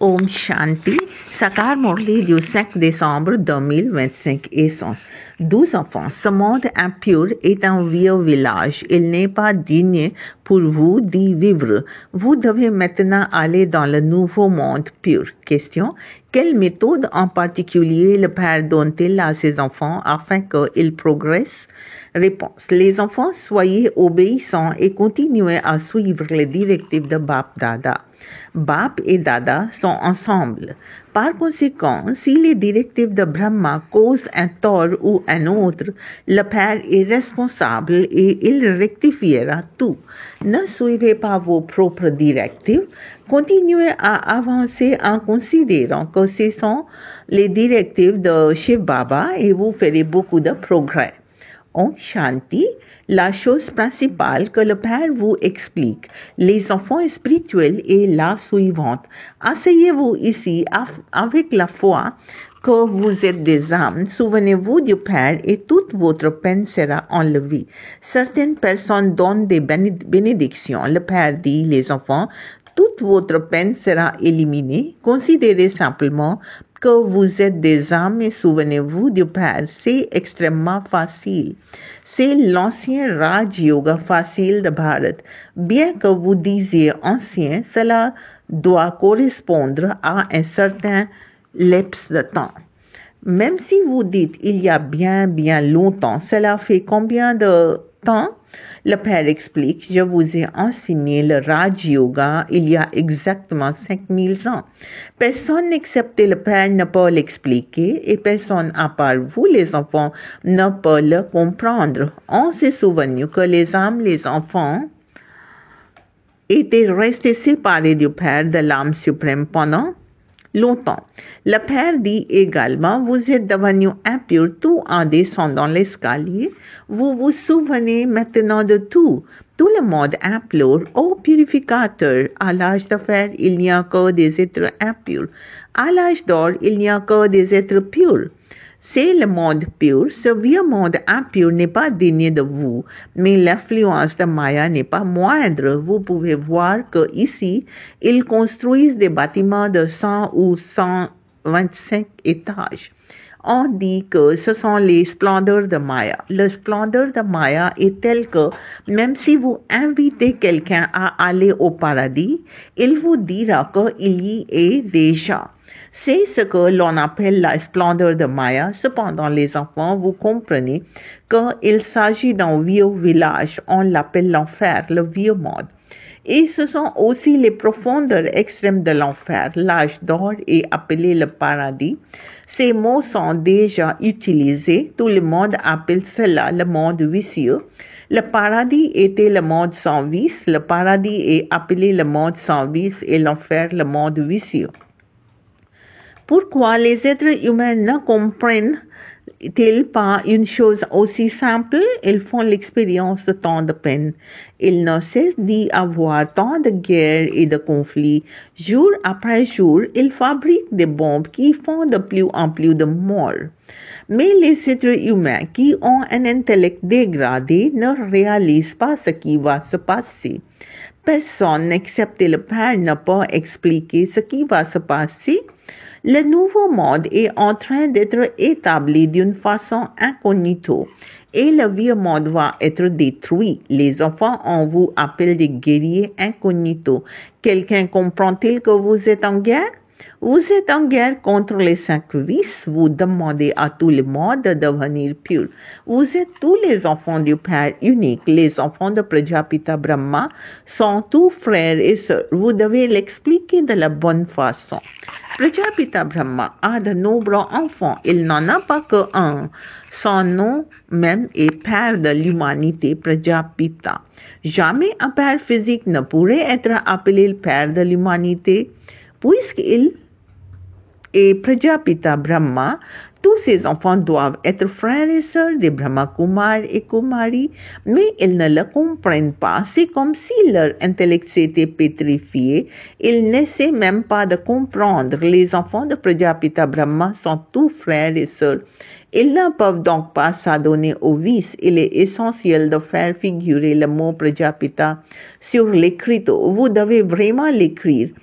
Om Shanti, Sakar Morli du 5 décembre 2025 essence. 12 enfants, ce monde impur est un vieux village. Il n'est pas digne pour vous d'y vivre. Vous devez maintenant aller dans le nouveau monde pur. Question, quelle méthode en particulier le Père donne-t-il à ses enfants afin qu'ils progressent? Réponse. Les enfants, soyez obéissants et continuez à suivre les directives de Bap Dada. Bap et Dada sont ensemble. Par conséquent, si les directives de Brahma causent un tort ou un autre, le Père est responsable et il rectifiera tout. Ne suivez pas vos propres directives. Continuez à avancer en considérant que ce sont les directives de Shiv Baba et vous ferez beaucoup de progrès. Om Shanti, la chose principale que le Père vous explique, les enfants spirituels, est la suivante. Asseyez-vous ici avec la foi que vous êtes des âmes. Souvenez-vous du Père et toute votre peine sera enlevée. Certaines personnes donnent des bénédictions. Le Père dit, les enfants, toute votre peine sera éliminée. Considérez simplement que vous êtes des âmes et souvenez-vous du Père. C'est extrêmement facile. C'est l'ancien Raj Yoga facile de Bharat. Bien que vous disiez ancien, cela doit correspondre à un certain laps de temps. Même si vous dites il y a bien longtemps, cela fait combien de temps? Le Père explique, je vous ai enseigné le Raj Yoga il y a exactement 5000 ans. Personne excepté le Père ne peut l'expliquer et personne à part vous, les enfants, ne peut le comprendre. On s'est souvenu que les âmes, les enfants, étaient restés séparés du Père de l'âme suprême pendant longtemps. Le Père dit également, vous êtes devenus impurs tout en descendant l'escalier. Vous vous souvenez maintenant de tout. Tout le monde implore, ô purificateur, à l'âge de fer, il n'y a que des êtres impurs. À l'âge d'or, il n'y a que des êtres purs. C'est le monde pur. Ce vieux monde impur n'est pas digne de vous, mais l'influence de Maya n'est pas moindre. Vous pouvez voir que ici, ils construisent des bâtiments de 100 ou 125 étages. On dit que ce sont les splendeurs de Maya. Le splendeur de Maya est tel que même si vous invitez quelqu'un à aller au paradis, il vous dira qu'il y est déjà. C'est ce que l'on appelle la splendeur de Maya. Cependant, les enfants, vous comprenez qu'il s'agit d'un vieux village. On l'appelle l'enfer, le vieux monde. Et ce sont aussi les profondeurs extrêmes de l'enfer. L'âge d'or est appelé le paradis. Ces mots sont déjà utilisés. Tout le monde appelle cela le monde vicieux. Le paradis était le monde sans vice. Le paradis est appelé le monde sans vice et l'enfer le monde vicieux. Pourquoi les êtres humains ne comprennent-ils pas une chose aussi simple? Ils font l'expérience de tant de peine. Ils ne cessent d'y avoir tant de guerres et de conflits. Jour après jour, ils fabriquent des bombes qui font de plus en plus de morts. Mais les êtres humains qui ont un intellect dégradé ne réalisent pas ce qui va se passer. Personne, excepté le Père, ne peut expliquer ce qui va se passer. Le nouveau monde est en train d'être établi d'une façon incognito et le vieux monde va être détruit. Les enfants, on vous appelle des guerriers incognito. Quelqu'un comprend-il que vous êtes en guerre? Vous êtes en guerre contre les 5 vices. Vous demandez à tout le monde de devenir pur. Vous êtes tous les enfants du Père unique. Les enfants de Prajapita Brahma sont tous frères et sœurs. Vous devez l'expliquer de la bonne façon. Prajapita Brahma a de nombreux enfants. Il n'en a pas qu'un. Son nom même est Père de l'humanité, Prajapita. Jamais un père physique ne pourrait être appelé le Père de l'humanité, puisqu'il est Prajapita Brahma. Tous ses enfants doivent être frères et sœurs des Brahma Kumar et Kumari, mais ils ne le comprennent pas. C'est comme si leur intellect s'était pétrifié. Ils n'essaient même pas de comprendre. Les enfants de Prajapita Brahma sont tous frères et sœurs. Ils ne peuvent donc pas s'adonner au vice. Il est essentiel de faire figurer le mot Prajapita sur l'écriteau. Vous devez vraiment l'écrire.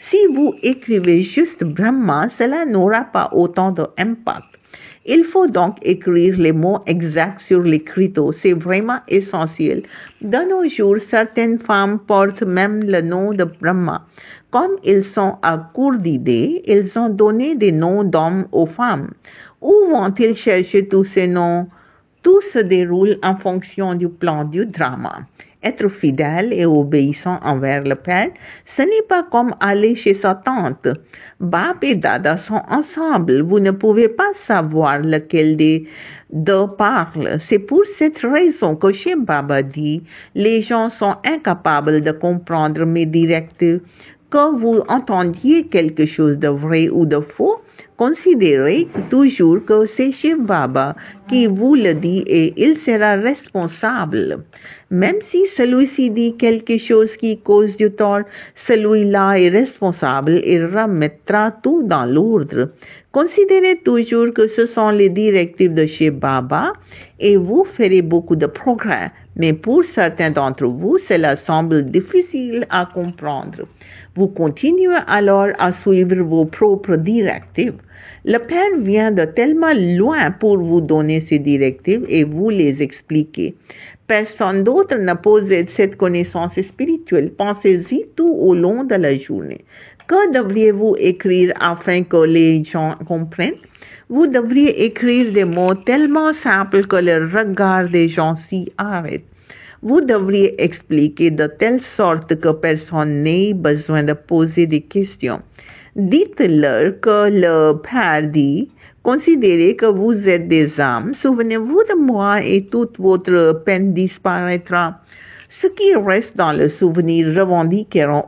Si vous écrivez juste Brahma, cela n'aura pas autant d'impact. Il faut donc écrire les mots exacts sur l'écriteau, c'est vraiment essentiel. De nos jours, certaines femmes portent même le nom de Brahma. Comme ils sont à court d'idées, ils ont donné des noms d'hommes aux femmes. Où vont-ils chercher tous ces noms? Tout se déroule en fonction du plan du drama. Être fidèle et obéissant envers le Père, ce n'est pas comme aller chez sa tante. Bab et Dada sont ensemble. Vous ne pouvez pas savoir lequel des deux parle. C'est pour cette raison que chez Baba dit, les gens sont incapables de comprendre mes directives. Que vous entendiez quelque chose de vrai ou de faux, considérez toujours que c'est Shiv Baba qui vous le dit et il sera responsable. Même si celui-ci dit quelque chose qui cause du tort, celui-là est responsable et remettra tout dans l'ordre. Considérez toujours que ce sont les directives de Shiv Baba et vous ferez beaucoup de progrès. Mais pour certains d'entre vous, cela semble difficile à comprendre. Vous continuez alors à suivre vos propres directives. Le Père vient de tellement loin pour vous donner ces directives et vous les expliquer. Personne d'autre n'a possède cette connaissance spirituelle. Pensez-y tout au long de la journée. Que devriez-vous écrire afin que les gens comprennent? Vous devriez écrire des mots tellement simples que le regard des gens s'y arrête. Vous devriez expliquer de telle sorte que personne n'ait besoin de poser des questions. Dites-leur que le Père dit, considérez que vous êtes des âmes, souvenez-vous de moi et toute votre peine disparaîtra. Ce qui reste dans le souvenir revendiqueront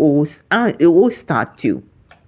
au statut.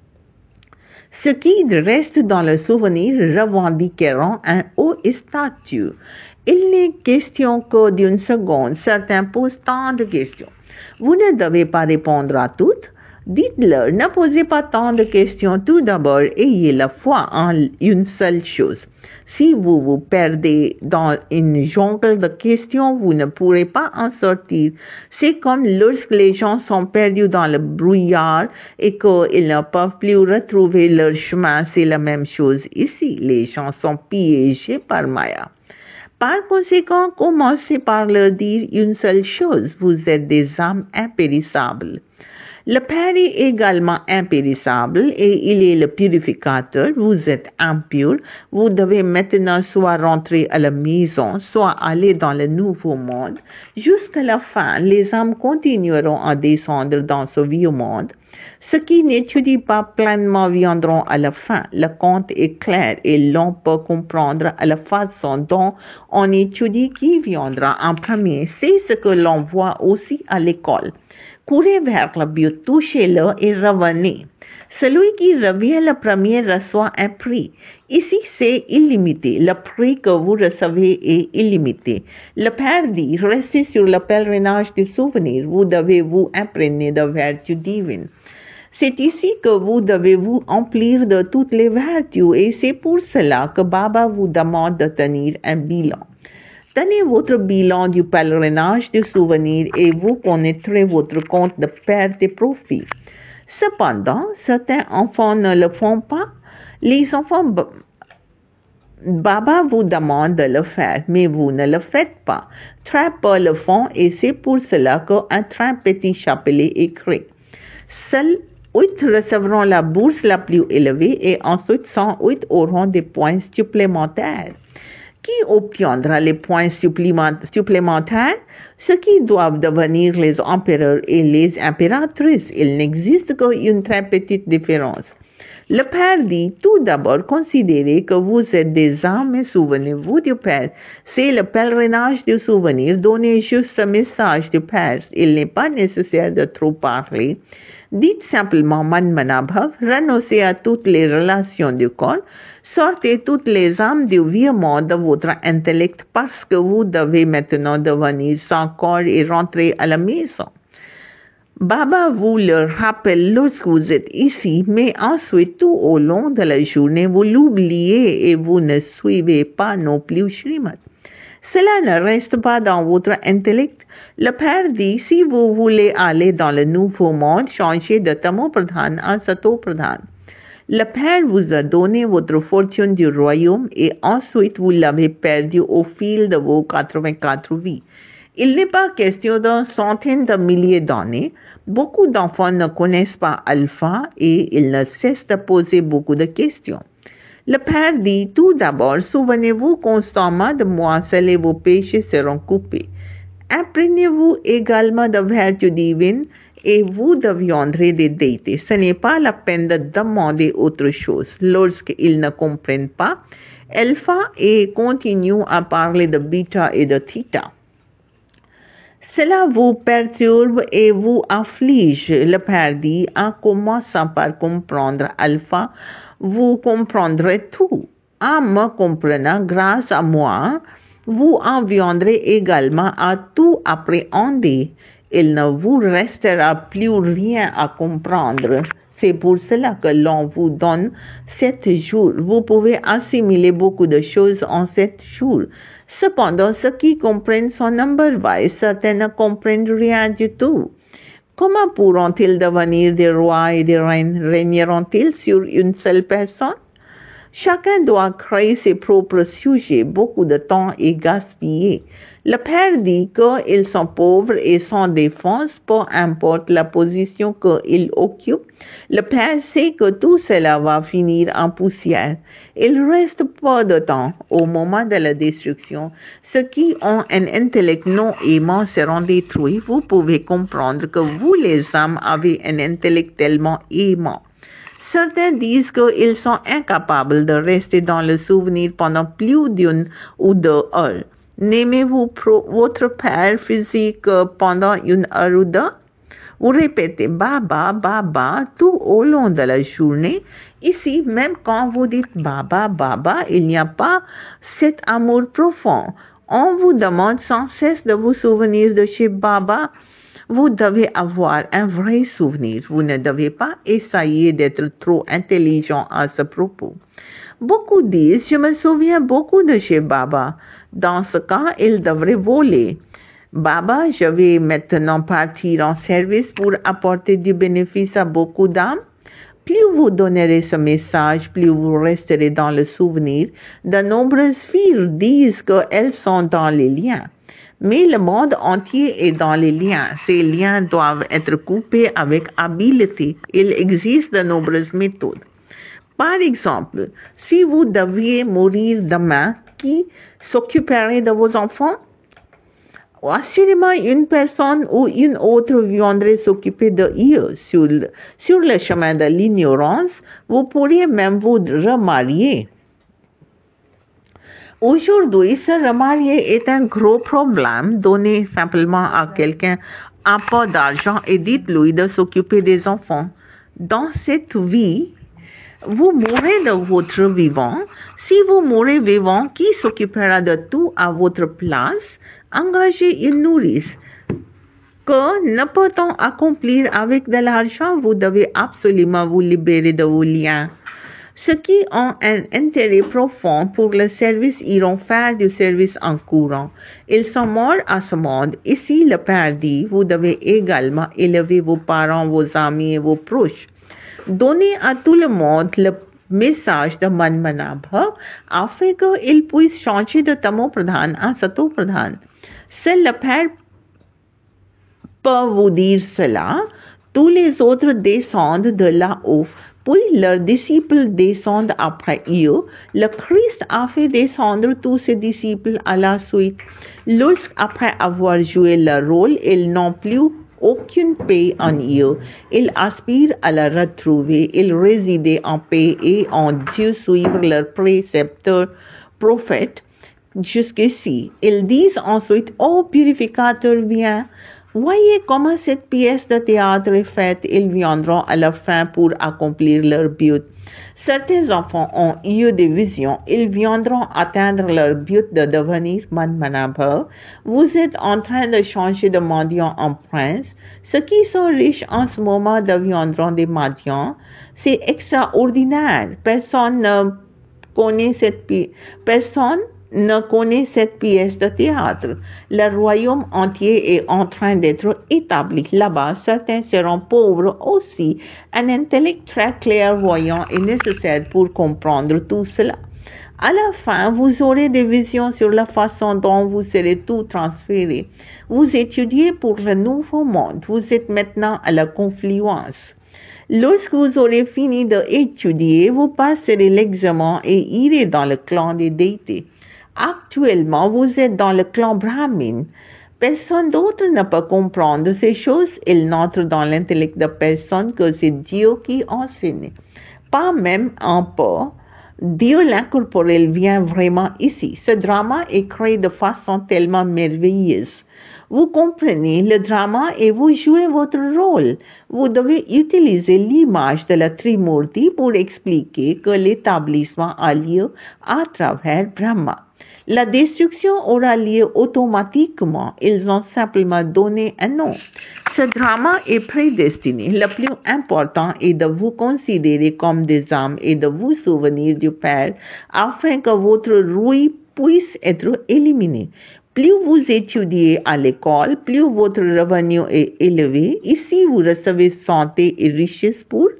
Ce qui reste dans le souvenir revendiqueront un haut statut. Il n'est question que d'une seconde. Certains posent tant de questions. Vous ne devez pas répondre à toutes. Dites-leur, ne posez pas tant de questions. Tout d'abord, ayez la foi en une seule chose. Si vous vous perdez dans une jungle de questions, vous ne pourrez pas en sortir. C'est comme lorsque les gens sont perdus dans le brouillard et qu'ils ne peuvent plus retrouver leur chemin. C'est la même chose ici. Les gens sont piégés par Maya. Par conséquent, commencez par leur dire une seule chose. Vous êtes des âmes impérissables. Le Père est également impérissable et il est le purificateur. Vous êtes impur. Vous devez maintenant soit rentrer à la maison, soit aller dans le nouveau monde. Jusqu'à la fin, les âmes continueront à descendre dans ce vieux monde. Ceux qui n'étudient pas pleinement viendront à la fin. Le conte est clair et l'on peut comprendre à la façon dont on étudie qui viendra en premier. C'est ce que l'on voit aussi à l'école. Courez vers le but, touchez-le et revenez. Celui qui revient le premier reçoit un prix. Ici, c'est illimité. Le prix que vous recevez est illimité. Le Père dit, restez sur le pèlerinage du souvenir. Vous devez vous imprégner de vertus divines. C'est ici que vous devez vous emplir de toutes les vertus et c'est pour cela que Baba vous demande de tenir un bilan. Tenez votre bilan du pèlerinage du souvenir et vous connaîtrez votre compte de perte et profit. Cependant, certains enfants ne le font pas. Les enfants, Baba vous demande de le faire, mais vous ne le faites pas. Très peu le font et c'est pour cela qu'un très petit chapelet est créé. Seuls 8 recevront la bourse la plus élevée et ensuite 108 auront des points supplémentaires. Qui obtiendra les points supplémentaires? Ceux qui doivent devenir les empereurs et les impératrices. Il n'existe qu'une très petite différence. Le Père dit, tout d'abord, considérez que vous êtes des âmes et souvenez-vous du Père. C'est le pèlerinage du souvenir. Donnez juste le message du Père. Il n'est pas nécessaire de trop parler. Dites simplement Manmanabhav, renoncez à toutes les relations du corps, sortez toutes les âmes du vieux monde de votre intellect parce que vous devez maintenant devenir sans corps et rentrer à la maison. Baba vous le rappelle lorsque vous êtes ici, mais ensuite tout au long de la journée, vous l'oubliez et vous ne suivez pas non plus Srimad. Cela ne reste pas dans votre intellect. Le Père dit, si vous voulez aller dans le nouveau monde, changez de Tamo Pradhan à Sato Pradhan. Le Père vous a donné votre fortune du royaume et ensuite vous l'avez perdu au fil de vos 84 vies. Il n'est pas question d'un centaine de milliers d'années. Beaucoup d'enfants ne connaissent pas Alpha et ils ne cessent de poser beaucoup de questions. Le Père dit, tout d'abord, souvenez-vous constamment de moi, seuls vos péchés seront coupés. Imprégnez-vous également de vertus divines et vous deviendrez des déités. Ce n'est pas la peine de demander autre chose. Lorsqu'ils ne comprennent pas, Alpha et continue à parler de Beta et de Theta. Cela vous perturbe et vous afflige. Le Père dit, en commençant par comprendre Alpha, vous comprendrez tout. En me comprenant grâce à moi, vous en viendrez également à tout appréhender. Il ne vous restera plus rien à comprendre. C'est pour cela que l'on vous donne 7 jours. Vous pouvez assimiler beaucoup de choses en 7 jours. Cependant, ceux qui comprennent son number-wise, certains ne comprennent rien du tout. Comment pourront-ils devenir des rois et des reines? Régneront-ils sur une seule personne? Chacun doit créer ses propres sujets. Beaucoup de temps est gaspillé. Le Père dit qu'ils sont pauvres et sans défense, peu importe la position qu'ils occupent. Le Père sait que tout cela va finir en poussière. Il reste peu de temps au moment de la destruction. Ceux qui ont un intellect non aimant seront détruits. Vous pouvez comprendre que vous, les âmes, avez un intellect tellement aimant. Certains disent qu'ils sont incapables de rester dans le souvenir pendant plus d'une ou 2 heures. N'aimez-vous votre père physique pendant 1 heure ou 2? Vous répétez Baba, Baba tout au long de la journée. Ici, même quand vous dites Baba, Baba, il n'y a pas cet amour profond. On vous demande sans cesse de vous souvenir de chez Baba. Vous devez avoir un vrai souvenir. Vous ne devez pas essayer d'être trop intelligent à ce propos. Beaucoup disent, je me souviens beaucoup de chez Baba. Dans ce cas, il devrait voler. Baba, je vais maintenant partir en service pour apporter du bénéfice à beaucoup d'âmes. Plus vous donnerez ce message, plus vous resterez dans le souvenir. De nombreuses filles disent qu'elles sont dans les liens. Mais le monde entier est dans les liens. Ces liens doivent être coupés avec habileté. Il existe de nombreuses méthodes. Par exemple, si vous deviez mourir demain, qui s'occuperait de vos enfants? Assurément, une personne ou une autre viendrait s'occuper de eux. Sur le chemin de l'ignorance, vous pourriez même vous remarier. Aujourd'hui, se remarier est un gros problème. Donnez simplement à quelqu'un un peu d'argent et dites-lui de s'occuper des enfants. Dans cette vie, vous mourrez de votre vivant. Si vous mourrez vivant, qui s'occupera de tout à votre place? Engagez une nourrice. Que ne peut-on accomplir avec de l'argent? Vous devez absolument vous libérer de vos liens. Ceux qui ont un intérêt profond pour le service iront faire du service en courant. Ils sont morts à ce monde. Ici, le Père dit, vous devez également élever vos parents, vos amis et vos proches. Donnez à tout le monde le message de Manmanabha afin qu'ils puissent changer de Tamo Pradhan à Sato Pradhan. Seul le Père peut vous dire cela. Tous les autres descendent de là-haut. Puis leurs disciples descendent après eux. Le Christ a fait descendre tous ses disciples à la suite. Lorsqu'après avoir joué leur rôle, ils n'ont plus aucune paix en eux. Ils aspirent à la retrouver. Ils résidaient en paix et en Dieu suivre leurs précepteurs prophètes jusqu'ici. Ils disent ensuite, ô purificateur, viens. Voyez comment cette pièce de théâtre est faite. Ils viendront à la fin pour accomplir leur but. Certains enfants ont eu des visions. Ils viendront atteindre leur but de devenir Manmanabha. Vous êtes en train de changer de mendiant en prince. Ceux qui sont riches en ce moment deviendront des mendiants. C'est extraordinaire. Personne ne connaît cette personne ne connaît cette pièce de théâtre. Le royaume entier est en train d'être établi là-bas. Certains seront pauvres aussi. Un intellect très clairvoyant est nécessaire pour comprendre tout cela. À la fin, vous aurez des visions sur la façon dont vous serez tout transféré. Vous étudiez pour le nouveau monde. Vous êtes maintenant à la confluence. Lorsque vous aurez fini d'étudier, vous passerez l'examen et irez dans le clan des déités. Actuellement, vous êtes dans le clan Brahmin. Personne d'autre ne peut comprendre ces choses. Elles n'entrent dans l'intellect de personne que c'est Dieu qui enseigne. Pas même un peu. Dieu l'incorporel vient vraiment ici. Ce drama est créé de façon tellement merveilleuse. Vous comprenez le drama et vous jouez votre rôle. Vous devez utiliser l'image de la Trimurti pour expliquer que l'établissement a lieu à travers Brahma. La destruction aura lieu automatiquement. Ils ont simplement donné un nom. Ce drama est prédestiné. Le plus important est de vous considérer comme des âmes et de vous souvenir du Père afin que votre rouille puisse être éliminée. Plus vous étudiez à l'école, plus votre revenu est élevé. Ici, vous recevez santé et richesse pour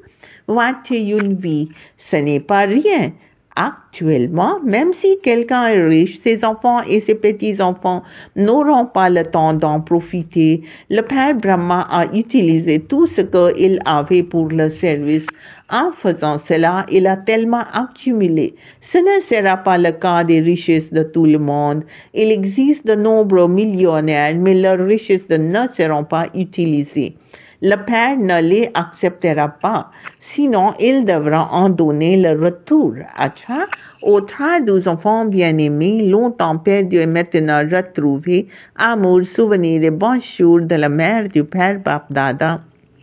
une vie. Ce n'est pas rien. Actuellement, même si quelqu'un est riche, ses enfants et ses petits-enfants n'auront pas le temps d'en profiter. Le Père Brahma a utilisé tout ce qu'il avait pour le service. En faisant cela, il a tellement accumulé. Ce ne sera pas le cas des richesses de tout le monde. Il existe de nombreux millionnaires, mais leurs richesses ne seront pas utilisées. Le Père ne les acceptera pas, sinon il devra en donner le retour. Acha, au train des enfants bien-aimés, longtemps perdus et maintenant retrouvés, amour, souvenir et bon jour de la mère du Père Bapdada.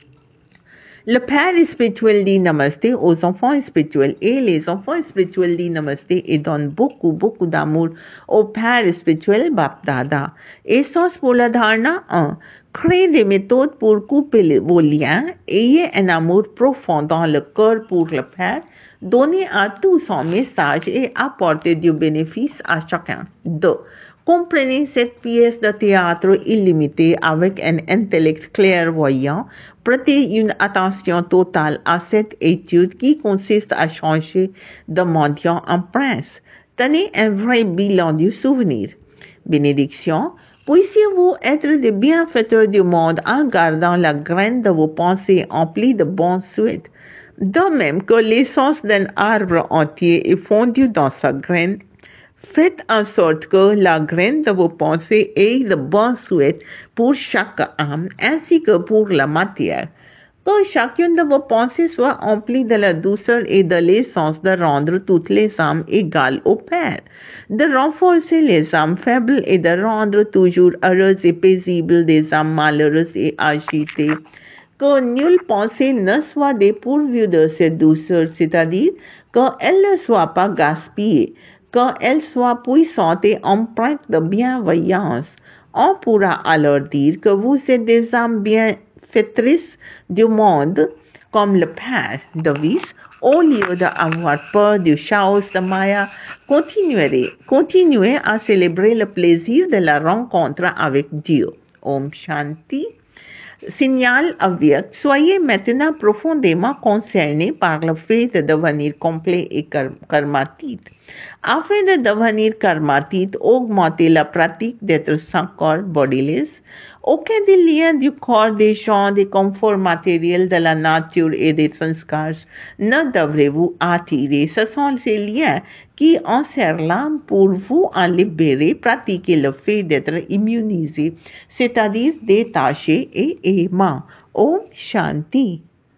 Le Père spirituel dit Namasté aux enfants spirituels et les enfants spirituels disent Namasté et donnent beaucoup d'amour au Père spirituel Bapdada. Essence pour la dharna 1. Créez des méthodes pour couper vos liens. Ayez un amour profond dans le cœur pour le Père. Donnez à tous son message et apportez du bénéfice à chacun. 2. Comprenez cette pièce de théâtre illimitée avec un intellect clairvoyant. Prêtez une attention totale à cette étude qui consiste à changer de mendiant en prince. Tenez un vrai bilan du souvenir. Bénédiction. Puissiez-vous être des bienfaiteurs du monde en gardant la graine de vos pensées emplies de bons souhaits. De même que l'essence d'un arbre entier est fondue dans sa graine, faites en sorte que la graine de vos pensées ait de bons souhaits pour chaque âme ainsi que pour la matière. Que chacune de vos pensées soit emplie de la douceur et de l'essence de rendre toutes les âmes égales au Père, de renforcer les âmes faibles et de rendre toujours heureuses et paisibles des âmes malheureuses et agitées. Que nulle pensée ne soit dépourvue de cette douceur, c'est-à-dire qu'elle ne soit pas gaspillée, qu'elle soit puissante et empreinte de bienveillance. On pourra alors dire que vous êtes des âmes bienfaitrices du monde, comme le Père Davis. Au lieu d'avoir peur du chaos de Maya, continuez à célébrer le plaisir de la rencontre avec Dieu. Om Shanti. Signal avyak, soyez maintenant profondément concernés par le fait de devenir complet et karmatique. Afin de devenir karmatique, augmentez la pratique d'être sans corps bodiless. Aucun des liens du corps des gens, des conforts matériels de la nature et des sanskars ne devrait vous attirer. Ce sont ces liens qui enserrent l'âme pour vous en libérer. Pratiquez le fait d'être immunisé, c'est-à-dire détaché et aimant. Om Shanti.